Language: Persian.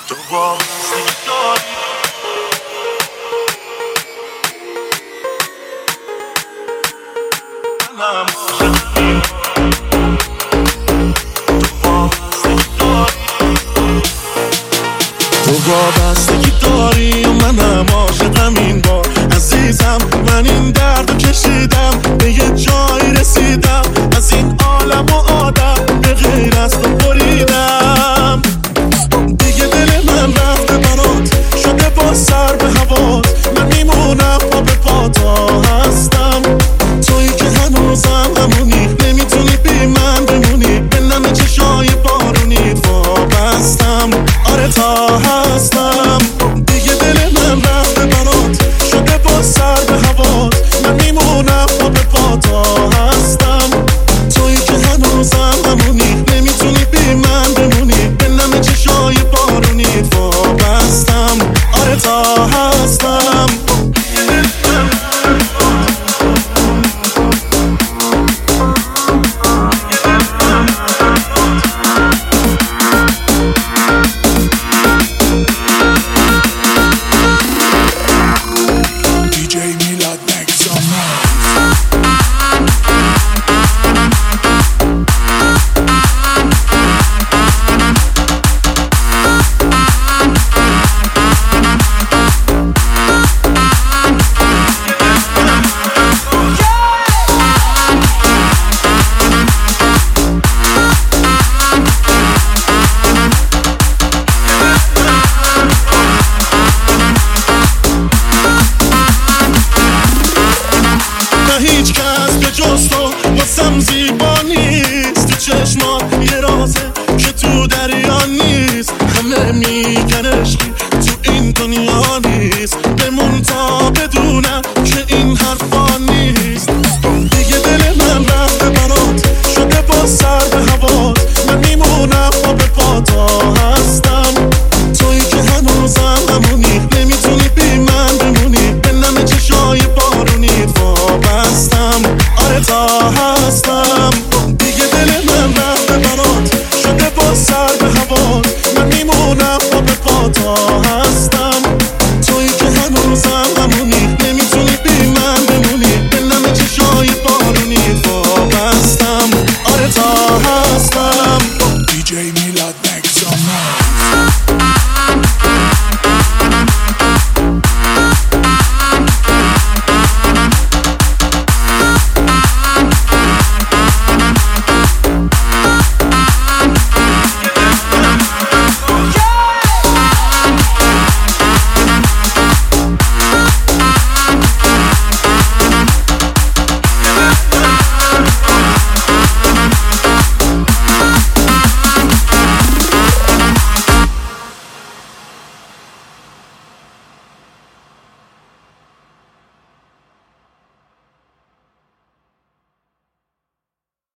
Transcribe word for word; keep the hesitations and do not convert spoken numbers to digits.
تو وابستگی داری منم عاشقی تو وابستگی داری و منم عاشقم این بار عزیزم. من این درد کشیدم به یه جایی رسیدم از این عالم و آدم به غیر از تو بریدم دیگه دل من رفته برات شده با سر به هوات من میمونم پا به پاتا هستم تویی که هنوزم همونی نمیتونی بی من بمونی به نم چشای بارونیت وابستم آره تا هستم دیگه دل من رفته برات شده با سر به هوات من میمونم پا به پاتا هستم تویی که هنوزم همونی نمیتونی بی من بمونی به نم چشای بارونیت وابستم آره تا هستم هیچ کس به جز تو واسم زیبا نیست تو چشمات یه رازه که تو دریا نیست همه میگن عشقی تو این دنیا نیست بمون تا بدونم که این حرفا نیست دیگه دل من رفته برات شده با سر به هوات من میمونم پا به پاتا هستم تویی که هنوزم همونی نمیتونی بی من بمونی به نم چشای بارونیت وابستم آره تا هستم دیگه دل من رفته برات شده با سر به هوات من میمونم پا به پاتا هستم تویی که هنوزم همونی نمیتونی بی من بمونی به نم چشای بارونیت وابستم آره تا هستم دی جی میلاد مکس آن